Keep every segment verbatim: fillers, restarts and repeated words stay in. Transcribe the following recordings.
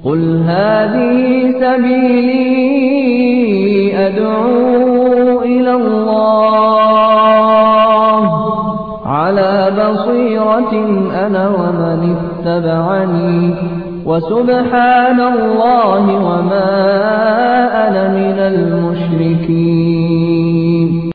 قل هذه سبيلي أدعو إلى الله على بصيرة أنا ومن اتبعني وسبحان الله وما أنا من المشركين.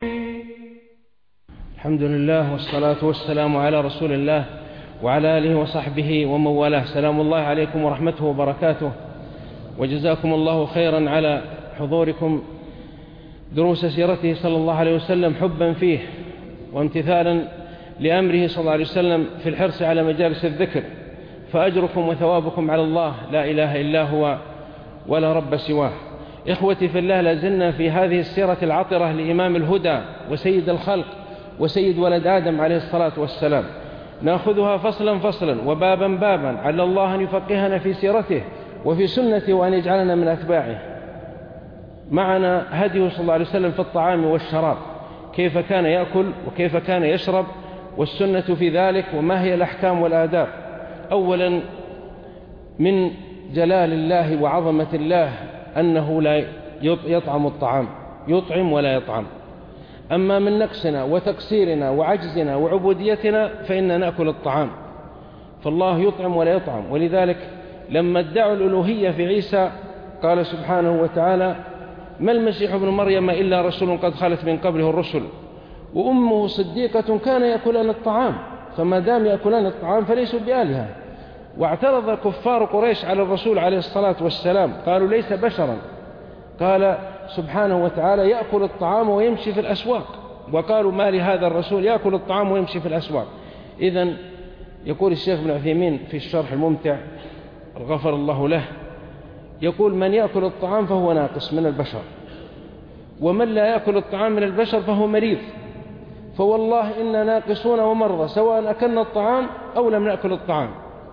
الحمد لله والصلاة والسلام على رسول الله وعلى آله وصحبه ومن والاه. سلام الله عليكم ورحمته وبركاته، وجزاكم الله خيرا على حضوركم دروس سيرته صلى الله عليه وسلم حبا فيه وامتثالا لأمره صلى الله عليه وسلم في الحرص على مجالس الذكر، فأجركم وثوابكم على الله لا إله إلا هو ولا رب سواه. إخوتي في الله، لازلنا في هذه السيرة العطرة لإمام الهدى وسيد الخلق وسيد ولد آدم عليه الصلاة والسلام، نأخذها فصلا فصلا وبابا بابا، على الله أن يفقهنا في سيرته وفي سنته وأن يجعلنا من أتباعه. معنا هديه صلى الله عليه وسلم في الطعام والشراب، كيف كان يأكل وكيف كان يشرب، والسنة في ذلك وما هي الأحكام والآداب. أولا، من جلال الله وعظمة الله أنه لا يطعم الطعام، يطعم ولا يطعم. أما من نقصنا وتقصيرنا وعجزنا وعبوديتنا فإننا نأكل الطعام، فالله يطعم ولا يطعم. ولذلك لما ادعوا الألوهية في عيسى قال سبحانه وتعالى: ما المسيح ابن مريم إلا رسول قد خلت من قبله الرسل وأمه صديقة كان يأكلان الطعام، فما دام يأكلان الطعام فليسوا بآلهة. واعترض كفار قريش على الرسول عليه الصلاة والسلام، قالوا ليس بشرا، قال سبحانه وتعالى: يأكل الطعام ويمشي في الأسواق. وقالوا: ما لهذا الرسول يأكل الطعام ويمشي في الأسواق. إذن يقول الشيخ ابن عثيمين في الشرح الممتع غفر الله له، يقول: من يأكل الطعام فهو ناقص من البشر، ومن لا يأكل الطعام من البشر فهو مريض. فوالله إنا ناقصون ومرضى سواء أكلنا الطعام أو لم نأكل الطعام.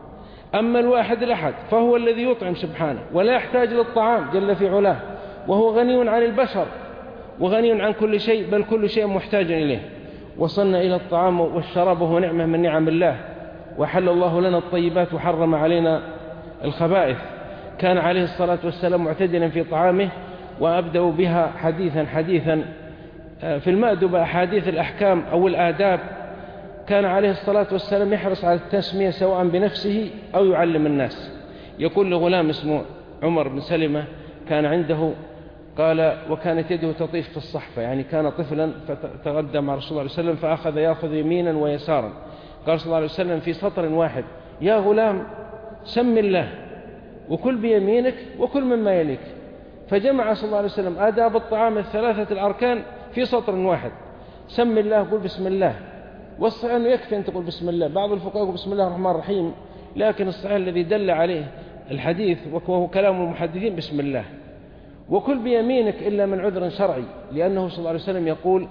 أما الواحد الأحد فهو الذي يطعم سبحانه ولا يحتاج للطعام جل في علاه، وهو غني عن البشر وغني عن كل شيء، بل كل شيء محتاج إليه. وصلنا إلى الطعام والشراب وهو نعمة من نعم الله، وحل الله لنا الطيبات وحرم علينا الخبائث. كان عليه الصلاة والسلام معتدلا في طعامه، وأبدأ بها حديثا حديثا في المأدبة أحاديث الأحكام أو الآداب. كان عليه الصلاة والسلام يحرص على التسمية سواء بنفسه أو يعلم الناس. يقول لغلام اسمه عمر بن سلمة كان عنده، قال: وكانت يده تطيف في الصحفة، يعني كان طفلا فتغدى مع رسول الله عليه وسلم فأخذ يأخذ يمينا ويسارا. قال صلى الله عليه وسلم في سطر واحد: يا غلام سم الله وكل بيمينك وكل مما يليك. فجمع صلى الله عليه وسلم آداب الطعام الثلاثة الأركان في سطر واحد: سم الله، قل بسم الله. والصحيح أنه يكفي أن تقول بسم الله. بعض الفقهاء يقول بسم الله الرحمن الرحيم، لكن الصحيح الذي دل عليه الحديث وهو كلام المحدثين بسم الله. وكل بيمينك إلا من عذر شرعي، لأنه صلى الله عليه وسلم يقول: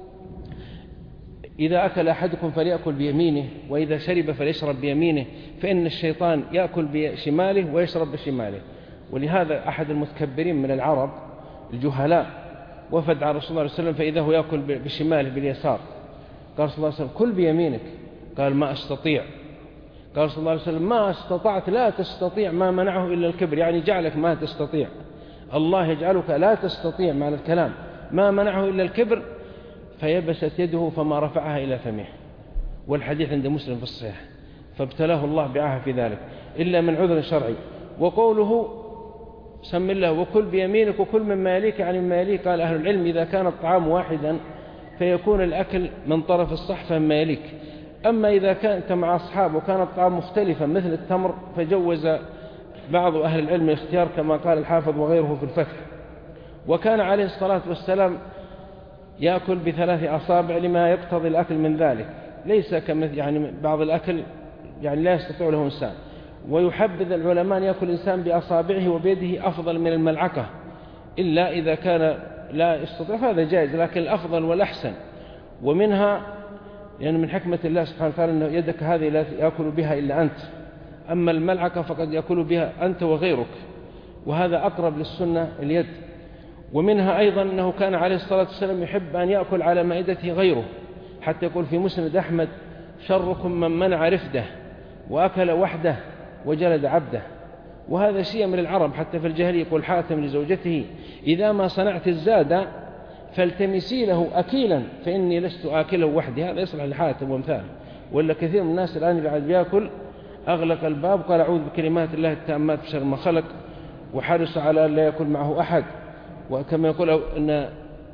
إذا أكل أحدكم فليأكل بيمينه، وإذا شرب فليشرب بيمينه، فإن الشيطان يأكل بشماله ويشرب بشماله. ولهذا أحد المتكبرين من العرب الجهلاء وفد على رسول الله عليه وسلم فإذا هو يأكل بشماله باليسار. قال صلى الله عليه وسلم: كل بيمينك. قال: ما أستطيع. قال صلى الله عليه وسلم: ما استطعت لا تستطيع، ما منعه إلا الكبر، يعني جعلك ما تستطيع. الله يجعلك لا تستطيع معنى الكلام، ما منعه إلا الكبر. فيبست يده فما رفعها إلى فمه. والحديث عند مسلم في الصحيح. فابتلاه الله بعاهة في ذلك إلا من عذر شرعي. وقوله سم الله وكل بيمينك وكل مما يليك، يعني مما يليك، قال أهل العلم إذا كان الطعام واحدا فيكون الأكل من طرف الصحفة مما يليك. أما إذا كانت مع أصحاب وكان الطعام مختلفا مثل التمر فجوز بعض أهل العلم الاختيار كما قال الحافظ وغيره في الفتح. وكان عليه الصلاة والسلام يأكل بثلاث أصابع لما يقتضي الأكل من ذلك، ليس كمثل يعني بعض الأكل يعني لا يستطيع له إنسان. ويحبذ العلماء أن يأكل الإنسان بأصابعه وبيده أفضل من الملعقة، إلا إذا كان لا يستطيع فهذا جائز، لكن الأفضل والأحسن. ومنها يعني من حكمة الله سبحانه وتعالى أن يدك هذه لا يأكل بها إلا أنت، أما الملعقة فقد يأكل بها أنت وغيرك، وهذا أقرب للسنة اليد. ومنها أيضا أنه كان عليه الصلاة والسلام يحب أن يأكل على مائدته غيره، حتى يقول في مسند أحمد: شركم من منع رفده وأكل وحده وجلد عبده. وهذا شيء من العرب حتى في الجاهلية. يقول حاتم لزوجته: إذا ما صنعت الزاد فالتمسي له أكيلا فإني لست آكله وحدي. هذا يصلح لحاتم وامثاله. ولا كثير من الناس الآن بعد بياكل أغلق الباب قال أعوذ بكلمات الله التامات من شر ما خلق، وحرص على لا يأكل معه أحد. وكما يقول أن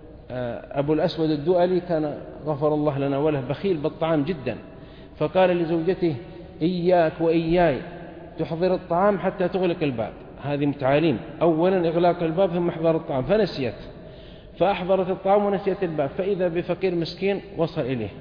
أبو الأسود الدؤلي كان غفر الله لنا وله بخيل بالطعام جدا، فقال لزوجته: إياك وإياي تحضر الطعام حتى تغلق الباب. هذه متعاليم، أولا إغلاق الباب ثم إحضار الطعام، فنسيت فأحضرت الطعام ونسيت الباب، فإذا بفقير مسكين وصل إليه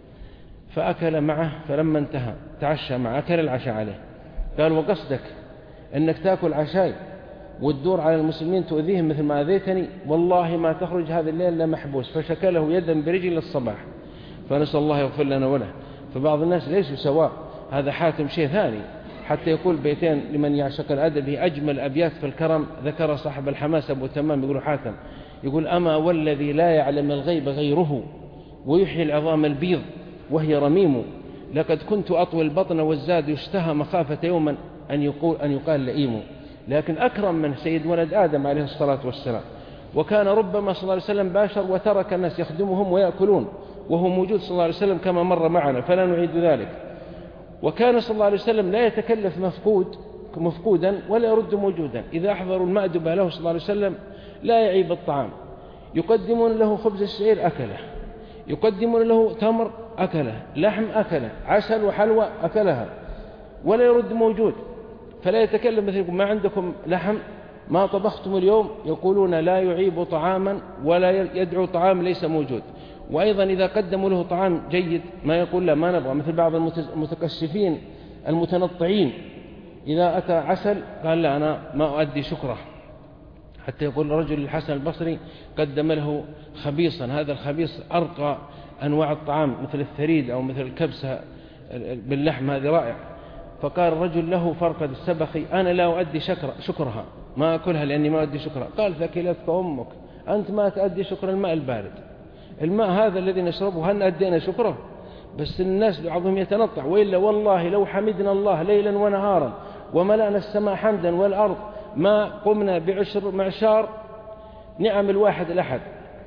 فأكل معه، فلما انتهى تعشى معه أكل العشاء عليه. قال: وقصدك أنك تأكل عشاي وتدور على المسلمين تؤذيهم مثل ما أذيتني؟ والله ما تخرج هذا الليل إلا محبوس. فشكله يدا برجل للصباح، فنسأل الله يغفر لنا وله. فبعض الناس ليسوا سواء. هذا حاتم شيء ثاني، حتى يقول بيتين لمن يعشق الأدب هي أجمل أبيات في الكرم. ذكر صاحب الحماس أبو تمام يقول حاتم، يقول: أما والذي لا يعلم الغيب غيره ويحيي العظام البيض وهي رميم، لقد كنت أطوي البطن والزاد يشتهى مخافة يوما أن يقول أن يقال لئيم. لكن أكرم من سيد ولد آدم عليه الصلاة والسلام. وكان ربما صلى الله عليه وسلم باشر وترك الناس يخدمهم ويأكلون وهو موجود صلى الله عليه وسلم كما مر معنا، فلا نعيد ذلك. وكان صلى الله عليه وسلم لا يتكلف مفقود مفقودا ولا يرد موجودا. إذا أحضروا المأدبة له صلى الله عليه وسلم لا يعيب الطعام. يقدمون له خبز الشعير أكله، يقدمون له تمر أكله، لحم أكله، عسل وحلوى أكلها، ولا يرد موجود. فلا يتكلم مثل ما عندكم لحم ما طبختم اليوم، يقولون لا يعيب طعاما ولا يدعو طعام ليس موجود. وأيضا إذا قدموا له طعام جيد ما يقول لا ما نبغى، مثل بعض المتكشفين المتنطعين إذا أتى عسل قال لا أنا ما أؤدي شكره. حتى يقول رجل الحسن البصري قدم له خبيصا، هذا الخبيص أرقى أنواع الطعام مثل الثريد أو مثل الكبسة باللحم، هذا رائع. فقال الرجل له فرقد السبخي: أنا لا أؤدي شكر شكرها، ما أكلها لأني ما أؤدي شكرها. قال: ثكلتك أمك، أنت ما تؤدي شكر الماء البارد. الماء هذا الذي نشربه هل أدينا شكره؟ بس الناس بعضهم يتنطع. وإلا والله لو حمدنا الله ليلا ونهارا وملأنا السماء حمدا والأرض ما قمنا بعشر معشار نعم الواحد الأحد.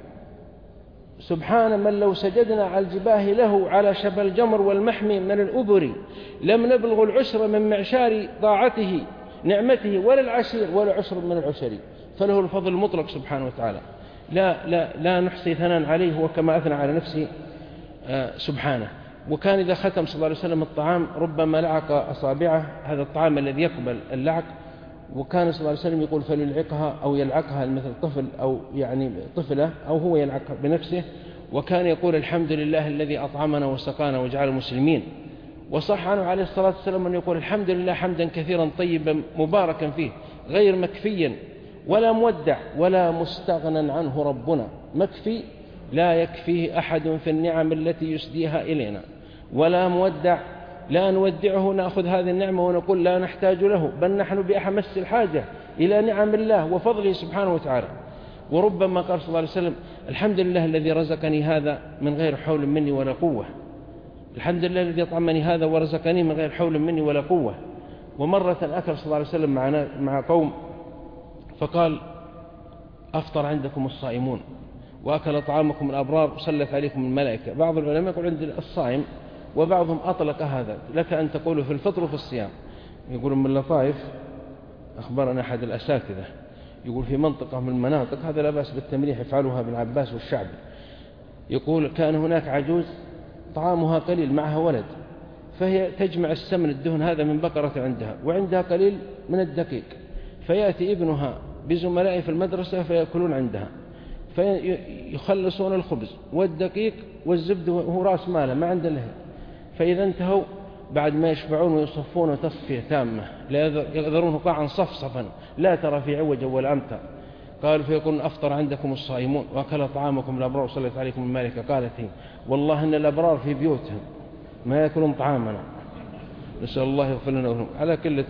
سبحان من لو سجدنا على الجباه له على شبه الجمر والمحمي من الأبر لم نبلغ العشر من معشار طاعته نعمته ولا العشير ولا عشر من العشر. فله الفضل المطلق سبحانه وتعالى، لا, لا, لا نحصي ثناء عليه وكما أثنى على نفسه آه سبحانه. وكان إذا ختم صلى الله عليه وسلم الطعام ربما لعق أصابعه، هذا الطعام الذي يقبل اللعق. وكان صلى الله عليه وسلم يقول: فليلعقها أو يلعقها مثل طفل أو يعني طفلة أو هو يلعقها بنفسه. وكان يقول: الحمد لله الذي أطعمنا وسقانا وجعل مسلمين. وصح عنه عليه الصلاة والسلام أن يقول: الحمد لله حمدا كثيرا طيبا مباركا فيه غير مكفيا ولا مودع ولا مستغنى عنه ربنا. مكفي لا يكفيه أحد في النعم التي يسديها إلينا، ولا مودع لا نودعه نأخذ هذه النعمة ونقول لا نحتاج له، بل نحن بأحمس الحاجة إلى نعم الله وفضله سبحانه وتعالى. وربما قال صلى الله عليه وسلم: الحمد لله الذي رزقني هذا من غير حول مني ولا قوة. الحمد لله الذي أطعمني هذا ورزقني من غير حول مني ولا قوة. ومرة أكل صلى الله عليه وسلم مع قوم فقال: أفطر عندكم الصائمون وأكل طعامكم الأبرار وصلت عليكم الملائكة. بعض العلماء يقول عند الصائم، وبعضهم أطلق هذا، لك أن تقول في الفطر وفي الصيام. يقول من اللطائف أخبرنا أحد الأساتذة يقول في منطقة من المناطق، هذا لا بأس بالتمريح يفعلها ابن عباس والشعبي، يقول كان هناك عجوز طعامها قليل معها ولد، فهي تجمع السمن الدهن هذا من بقرة عندها وعندها قليل من الدقيق، فيأتي ابنها بزملائه في المدرسة فيأكلون عندها، فيخلصون الخبز والدقيق والزبد وهو رأس ماله ما عنده له. فإذا انتهوا بعد ما يشبعون ويصفون تصفية تامة لا يذرونه قاعا صفصفا لا ترى في عوجا ولا أمتا. قالوا فيقولون أفطر عندكم الصائمون وأكل طعامكم الأبرار وصلت عليكم الملائكة. قالت هي والله إن الأبرار في بيوتهم ما يأكلون طعامنا، نسأل الله يغفر لنا ولهم. على كل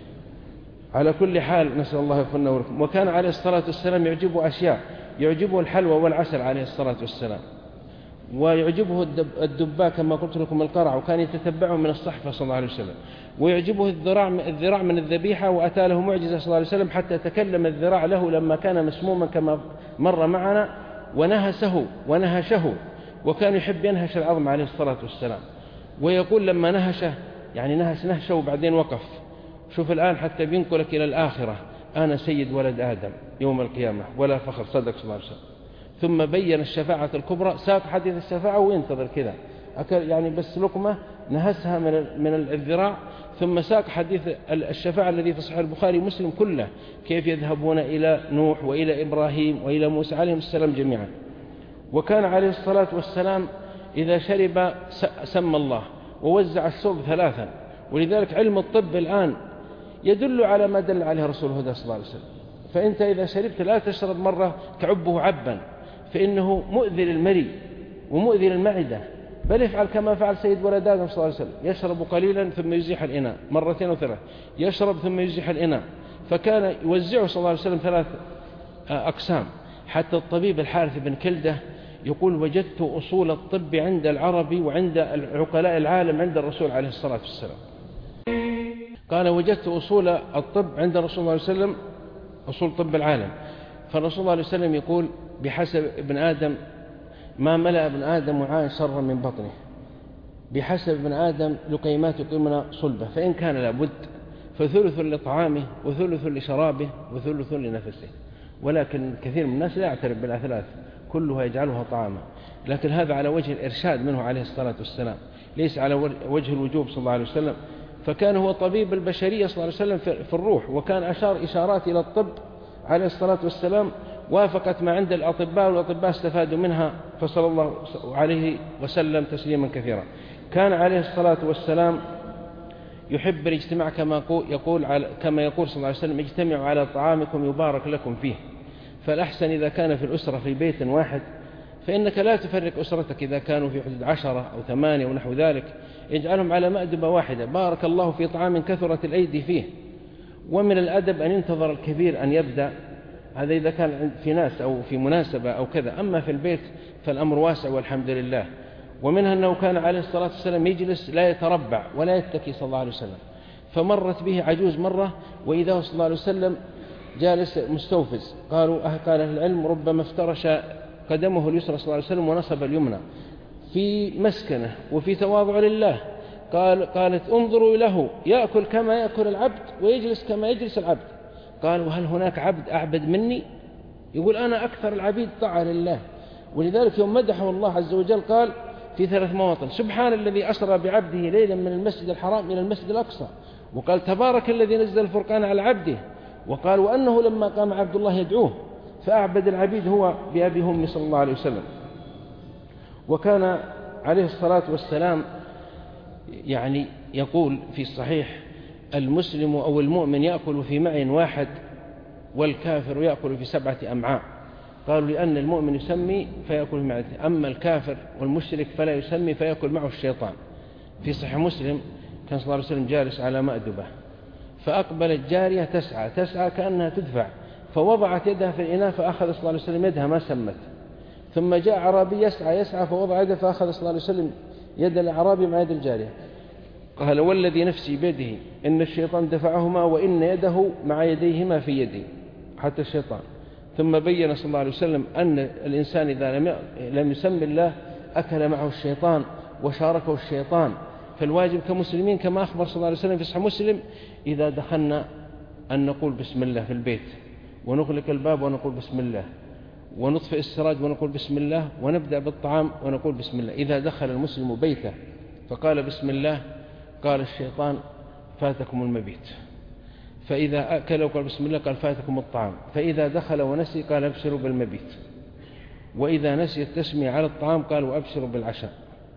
على كل حال نسأل الله يغفر لنا ولكم. وكان عليه الصلاة والسلام يعجبه أشياء، يعجبه الحلوى والعسل عليه الصلاة والسلام. ويعجبه الدباء كما قلت لكم القرع، وكان يتتبعه من الصحفة صلى الله عليه وسلم، ويعجبه الذراع الذراع من الذبيحة، وأتى له معجزة صلى الله عليه وسلم حتى تكلم الذراع له لما كان مسموما كما مر معنا، ونهسه ونهشه، وكان يحب ينهش العظم عليه الصلاة والسلام. ويقول لما نهشه يعني نهش نهشه وبعدين وقف. شوف الآن حتى بينقلك إلى الآخرة، أنا سيد ولد آدم يوم القيامة ولا فخر، صدق صلى الله عليه وسلم. ثم بين الشفاعة الكبرى، ساق حديث الشفاعة وينتظر كذا يعني بس لقمة نهسها من من الذراع، ثم ساق حديث الشفاعة الذي في صحيح البخاري مسلم كله، كيف يذهبون إلى نوح وإلى إبراهيم وإلى موسى عليهم السلام جميعا. وكان عليه الصلاة والسلام إذا شرب سمى الله ووزع الشرب ثلاثا، ولذلك علم الطب الآن يدل على ما دل عليه رسول الهدى صلى الله عليه وسلم. فأنت إذا شربت لا تشرب مرة تعبه عبا، فإنه مؤذي للمري ومؤذي للمعدة، بل افعل كما فعل سيد ولد آدم صلى الله عليه وسلم، يشرب قليلا ثم يزيح الإناء مرتين أو ثلاث، يشرب ثم يزيح الإناء، فكان يوزعه صلى الله عليه وسلم ثلاث أقسام. حتى الطبيب الحارث بن كلدة يقول وجدت أصول الطب عند العربي وعند عقلاء العالم عند الرسول عليه الصلاة والسلام. قال وجدت أصول الطب عند الرسول صلى الله عليه وسلم، أصول طب العالم. فالرسول صلى الله عليه وسلم يقول بحسب ابن آدم ما ملأ ابن آدم وعاء شرا من بطنه، بحسب ابن آدم لقيمات يقيمنا صلبه، فإن كان لابد فثلث لطعامه وثلث لشرابه وثلث لنفسه. ولكن كثير من الناس لا يعترف بالأثلاث، كلها يجعلها طعاما، لكن هذا على وجه الإرشاد منه عليه الصلاة والسلام، ليس على وجه الوجوب صلى الله عليه وسلم. فكان هو طبيب البشرية صلى الله عليه وسلم في الروح، وكان أشار إشارات إلى الطب عليه الصلاة والسلام وافقت ما عند الأطباء، والأطباء استفادوا منها، فصلى الله عليه وسلم تسليما كثيرا. كان عليه الصلاة والسلام يحب الاجتماع كما يقول على كما يقول صلى الله عليه وسلم اجتمعوا على طعامكم يبارك لكم فيه. فالأحسن إذا كان في الأسرة في بيت واحد، فإنك لا تفرق أسرتك إذا كانوا في حدود عشرة أو ثمانية ونحو ذلك، اجعلهم على مأدبة واحدة، بارك الله في طعام كثرت الأيدي فيه. ومن الأدب أن ينتظر الكبير أن يبدأ، هذا إذا كان في ناس أو في مناسبة أو كذا، أما في البيت فالأمر واسع والحمد لله. ومنها أنه كان عليه الصلاة والسلام يجلس لا يتربع ولا يتكي صلى الله عليه وسلم. فمرت به عجوز مرة وإذا صلى الله عليه وسلم جالس مستوفز، قالوا قال أهل العلم ربما افترش قدمه اليسرى صلى الله عليه وسلم ونصب اليمنى في مسكنه وفي تواضع لله. قال قالت انظروا له يأكل كما يأكل العبد ويجلس كما يجلس العبد. قال وهل هناك عبد أعبد مني؟ يقول أنا أكثر العبيد طاعة لله. ولذلك يوم مدحه الله عز وجل قال في ثلاث مواطن سبحان الذي أسرى بعبده ليلا من المسجد الحرام إلى المسجد الأقصى، وقال تبارك الذي نزل الفرقان على عبده، وقال وأنه لما قام عبد الله يدعوه فأعبد العبيد هو بأبي همي صلى الله عليه وسلم. وكان عليه الصلاة والسلام يعني يقول في الصحيح المسلم أو المؤمن يأكل في معين واحد والكافر يأكل في سبعة أمعاء. قالوا لأن المؤمن يسمي فيأكل في معدته، أما الكافر والمشرك فلا يسمي فيأكل معه الشيطان. في صحيح مسلم كان صلى الله عليه وسلم جالس على مأدبة، فأقبلت جارية تسعى تسعى كأنها تدفع، فوضعت يدها في الإناء فأخذ صلى الله عليه وسلم يدها ما سمت. ثم جاء عربي يسعى يسعى فوضع يده فأخذ صلى الله عليه وسلم يد الأعرابي مع يد الجارية. قال والذي نفسي بيده إن الشيطان دفعهما وإن يده مع يديهما في يدي، حتى الشيطان. ثم بين صلى الله عليه وسلم أن الإنسان إذا لم يسمي الله أكل معه الشيطان وشاركه الشيطان. فالواجب كمسلمين كما أخبر صلى الله عليه وسلم في صحيح مسلم إذا دخلنا أن نقول بسم الله في البيت، ونغلق الباب ونقول بسم الله، ونطفئ السراج ونقول بسم الله، ونبدأ بالطعام ونقول بسم الله. إذا دخل المسلم بيته فقال بسم الله قال الشيطان فاتكم المبيت، فإذا أكل وقال بسم الله قال فاتكم الطعام، فإذا دخل ونسي قال أبشروا بالمبيت، وإذا نسي التسمية على الطعام قال وأبشروا بالعشاء.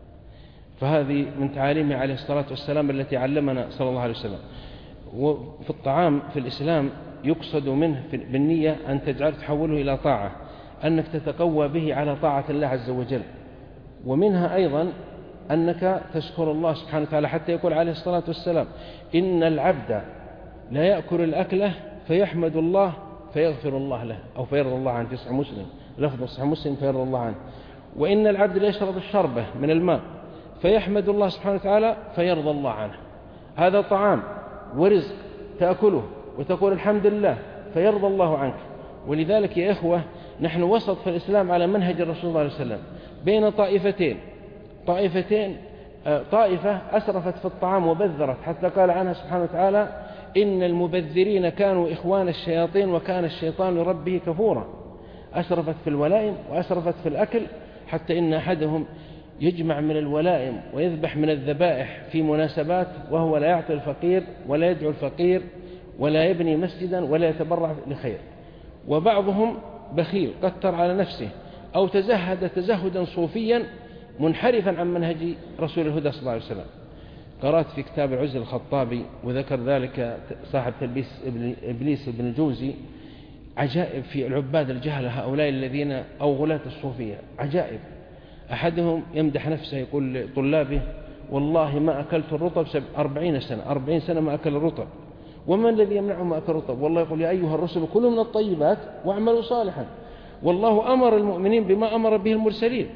فهذه من تعاليمه عليه الصلاة والسلام التي علمنا صلى الله عليه وسلم. وفي الطعام في الإسلام يقصد منه بالنية أن تجعل تحوله إلى طاعة، أنك تتقوى به على طاعة الله عز وجل. ومنها أيضا أنك تشكر الله سبحانه وتعالى، حتى يقول عليه الصلاة والسلام إن العبد لا يأكل الأكلة فيحمد الله فيغفر الله له أو فيرضى الله عنه. في صحيح مسلم لفظ صحيح مسلم فيرضى الله عنه. وإن العبد ليشرب الشربة من الماء فيحمد الله سبحانه وتعالى فيرضى الله عنه. هذا طعام ورزق تأكله وتقول الحمد لله فيرضى الله عنك. ولذلك يا إخوة نحن وسط في الإسلام على منهج الرسول صلى الله عليه وسلم بين طائفتين طائفتين طائفة أسرفت في الطعام وبذرت، حتى قال عنها سبحانه وتعالى إن المبذرين كانوا إخوان الشياطين وكان الشيطان لربه كفورا. أسرفت في الولائم وأسرفت في الأكل، حتى إن أحدهم يجمع من الولائم ويذبح من الذبائح في مناسبات وهو لا يعطي الفقير ولا يدعو الفقير ولا يبني مسجدا ولا يتبرع لخير. وبعضهم بخيل قتر على نفسه أو تزهد تزهدا صوفيا منحرفا عن منهج رسول الهدى صلى الله عليه وسلم. قرأت في كتاب العز الخطابي وذكر ذلك صاحب تلبيس إبليس ابن الجوزي عجائب في العباد الجهل هؤلاء الذين أو غلاة الصوفية، عجائب. أحدهم يمدح نفسه يقول لطلابه والله ما أكلت الرطب أربعين سنة أربعين سنة ما أكل الرطب. ومن الذي يمنعه ما أكل الرطب؟ والله يقول يا أيها الرسل كلوا من الطيبات واعملوا صالحا، والله أمر المؤمنين بما أمر به المرسلين.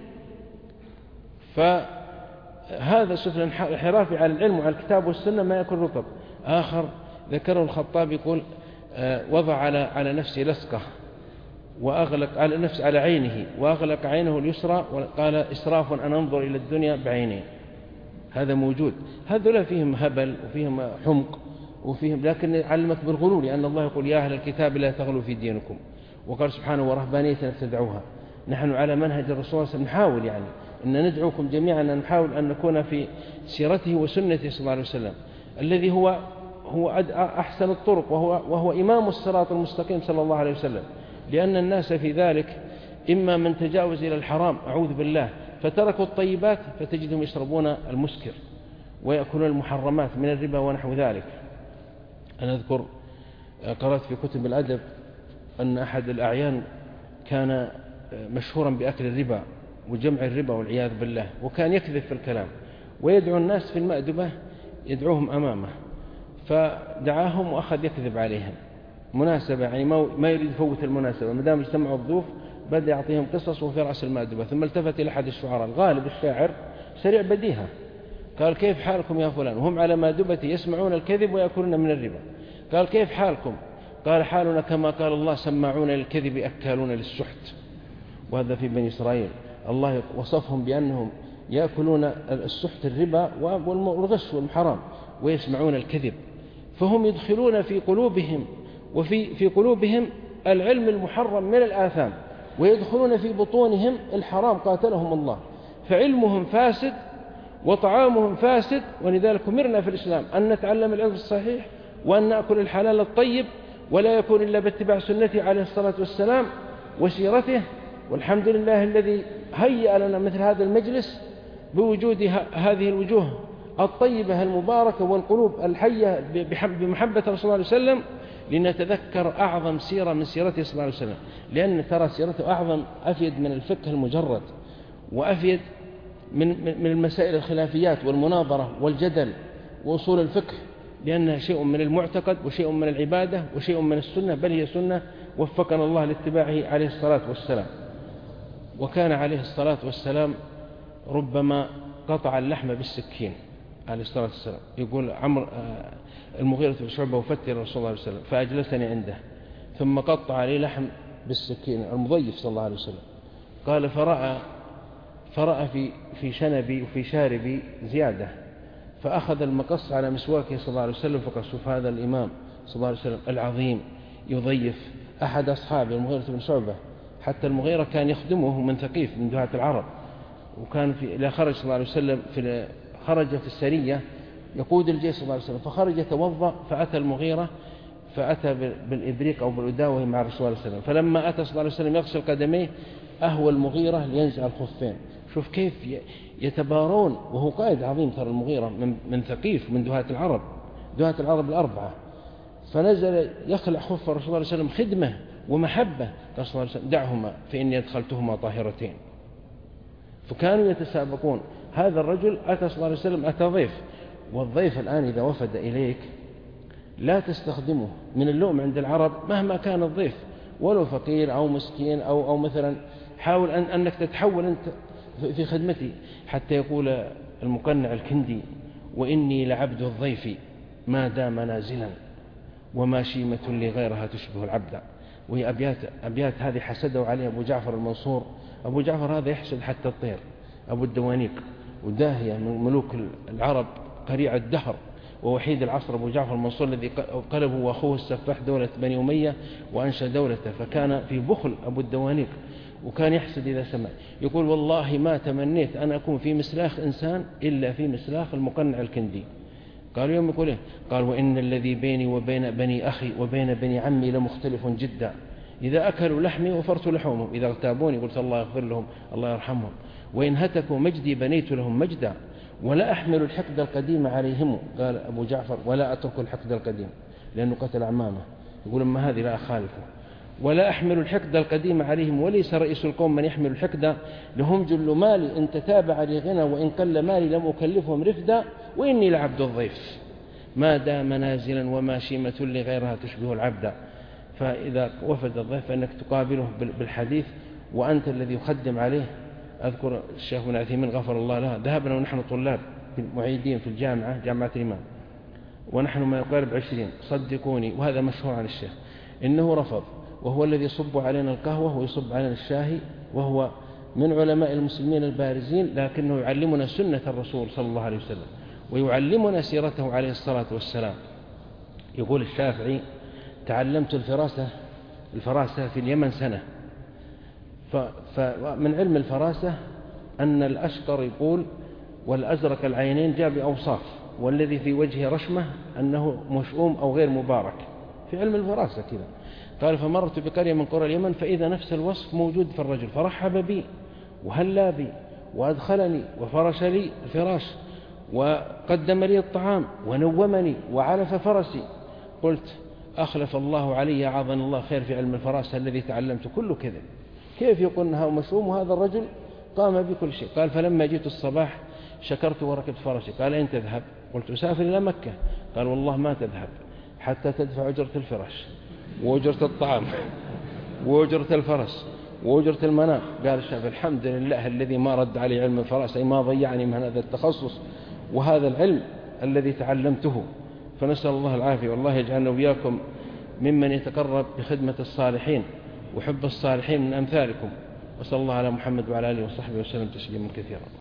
فهذا سفل انحرافي على العلم وعلى الكتاب والسنة ما يأكل رطب. آخر ذكره الخطاب يقول وضع على على نفسه لصقة وأغلق على نفسه على عينه وأغلق عينه اليسرى وقال إسراف أن أنظر إلى الدنيا بعينين. هذا موجود. هذول فيهم هبل وفيهم حمق وفيهم، لكن علمك بالغلو، لأن الله يقول يا أهل الكتاب لا تغلوا في دينكم، وقال سبحانه ورهبانية ابتدعوها. نحن على منهج الرسول صلى الله عليه وسلم نحاول يعني أن ندعوكم جميعا أن نحاول أن نكون في سيرته وسنته صلى الله عليه وسلم الذي هو هو أحسن الطرق وهو, وهو إمام الصراط المستقيم صلى الله عليه وسلم. لأن الناس في ذلك إما من تجاوز إلى الحرام أعوذ بالله فتركوا الطيبات فتجدهم يشربون المسكر ويأكلون المحرمات من الربا ونحو ذلك. أنا أذكر قرأت في كتب الأدب أن أحد الأعيان كان مشهورا بأكل الربا وجمع الربا والعياذ بالله، وكان يكذب في الكلام ويدعو الناس في المأدبة يدعوهم أمامه، فدعاهم وأخذ يكذب عليهم مناسبة، يعني ما يريد يفوت المناسبة، مدام اجتمعوا الضيوف بدأ يعطيهم قصص وفي رأس المأدبة. ثم التفت إلى أحد الشعراء الغالب الشاعر سريع بديهة، قال كيف حالكم يا فلان؟ وهم على مأدبة يسمعون الكذب ويأكلون من الربا. قال كيف حالكم؟ قال حالنا كما قال الله سماعون للكذب أكالون للسحت. وهذا في بني إسرائيل الله وصفهم بأنهم يأكلون السحت الربا والغش والحرام ويسمعون الكذب. فهم يدخلون في قلوبهم وفي في قلوبهم العلم المحرم من الآثام، ويدخلون في بطونهم الحرام قاتلهم الله. فعلمهم فاسد وطعامهم فاسد. ولذلك أمرنا في الإسلام أن نتعلم العلم الصحيح وأن نأكل الحلال الطيب، ولا يكون إلا باتباع سنته عليه الصلاة والسلام وسيرته. والحمد لله الذي هيأ لنا مثل هذا المجلس بوجود هذه الوجوه الطيبة المباركة والقلوب الحية بمحبة رسول الله صلى الله عليه وسلم، لنتذكر أعظم سيرة من سيرته صلى الله عليه وسلم. لأن ترى سيرته أعظم أفيد من الفقه المجرد، وأفيد من من المسائل الخلافيات والمناظرة والجدل وأصول الفقه، لأنها شيء من المعتقد وشيء من العبادة وشيء من السنة، بل هي سنة وفقنا الله لاتباعه عليه الصلاة والسلام. وكان عليه الصلاة والسلام ربما قطع اللحم بالسكين عليه الصلاة والسلام. يقول عمر المغيرة بن شعبة وفتر رسول الله عليه وسلم فأجلسني عنده ثم قطع لي لحم بالسكين، المضيف صلى الله عليه وسلم. قال فرأى فرأى في في شنبي وفي شاربي زيادة، فأخذ المقص على مسواكه صلى الله عليه وسلم فقال شوف هذا الإمام صلى الله عليه وسلم العظيم يضيف أحد أصحابه المغيرة بن شعبة. حتى المغيرة كان يخدمه من ثقيف من دهاة العرب، وكان في إلى خرج صلى الله عليه وسلم في خرج في السرية يقود الجيش صلى الله عليه وسلم، فخرج يتوضأ فأتى المغيرة فأتى بالإبريق أو بالأداوة مع الرسول صلى الله عليه وسلم. فلما أتى صلى الله عليه وسلم يغسل قدميه أهوى المغيرة لينزع الخفين. شوف كيف يتبارون، وهو قائد عظيم ترى المغيرة من من ثقيف من دهاة العرب دهاة العرب الأربعة. فنزل يخلع خف الرسول صلى الله عليه وسلم خدمة ومحبة، قال صلى الله عليه وسلم دعهما فإني أدخلتهما طاهرتين. فكانوا يتسابقون. هذا الرجل أتى صلى الله عليه وسلم أتى ضيف، والضيف الآن إذا وفد إليك لا تستخدمه من اللؤم عند العرب مهما كان الضيف، ولو فقير أو مسكين أو أو مثلا حاول أن أنك تتحول أنت في خدمتي، حتى يقول المقنع الكندي: وإني لعبد الضيف ما دام نازلا وما شيمة لغيرها تشبه العبد. وهي أبيات, أبيات هذه حسده عليه أبو جعفر المنصور. أبو جعفر هذا يحسد حتى الطير. أبو الدوانيق وداهية من ملوك العرب قريع الدهر ووحيد العصر أبو جعفر المنصور الذي قلبه وأخوه السفاح دولة بني أمية وأنشأ دولته، فكان في بخل أبو الدوانيق وكان يحسد إذا سمع. يقول: والله ما تمنيت أن أكون في مسلاخ إنسان إلا في مسلاخ المقنع الكندي. قال: يوم يقول إيه؟ قال: وإن الذي بيني وبين بني أخي وبين بني عمي لمختلف جدا، إذا أكلوا لحمي وفرت لحومهم، إذا اغتابوني قلت الله يغفر لهم الله يرحمهم، وإن هتكوا مجدي بنيت لهم مجدا، ولا أحمل الحقد القديم عليهم. قال أبو جعفر: ولا أترك الحقد القديم، لأنه قتل عمامه. يقول: أما هذه لا أخالفه. ولا أحمل الحقد القديم عليهم، وليس رئيس القوم من يحمل الحقد، لهم جل مالي إن تتابع لي غنى، وإن قل مالي لم أكلفهم رفدا، وإني لعبد الضيف ما دام نازلا وما شيمة لغيرها تشبه العبد. فإذا وفد الضيف فإنك تقابله بالحديث وأنت الذي يخدم عليه. أذكر الشيخ بن عثيمين غفر الله له، ذهبنا ونحن طلاب معيدين في الجامعة جامعة الإمام، ونحن ما يقارب عشرين، صدقوني وهذا مشهور عن الشيخ، إنه رفض، وهو الذي يصب علينا القهوة ويصب علينا الشاهي، وهو من علماء المسلمين البارزين، لكنه يعلمنا سنة الرسول صلى الله عليه وسلم ويعلمنا سيرته عليه الصلاة والسلام. يقول الشافعي: تعلمت الفراسة الفراسة في اليمن سنة. فمن علم الفراسة أن الأشقر يقول: والأزرق العينين جاء بأوصاف، والذي في وجهه رشمة أنه مشؤوم أو غير مبارك، في علم الفراسة كذا. قال: فمرت بقرية من قرى اليمن فإذا نفس الوصف موجود في الرجل، فرحب بي وهلا بي وأدخلني وفرش لي الفراش وقدم لي الطعام ونومني وعلف فرسي. قلت: أخلف الله علي أعاذنا الله خير في علم الفراسة الذي تعلمت كله كذب، كيف يقول أنها مشؤوم وهذا الرجل قام بكل شيء؟ قال: فلما جئت الصباح شكرت وركبت فرسي. قال: أين تذهب؟ قلت: أسافر إلى مكة. قال: والله ما تذهب حتى تدفع أجرة الفراش وأجرة الطعام وأجرة الفرس وأجرة المنام. قال الشاب: الحمد لله الذي ما رد علي علم الفراسة، ما ضيعني من هذا التخصص وهذا العلم الذي تعلمته. فنسأل الله العافية، والله يجعلنا وإياكم ممن يتقرب بخدمة الصالحين وحب الصالحين من أمثالكم. وصلى الله على محمد وعلى آله وصحبه وسلم تسليما كثيرا.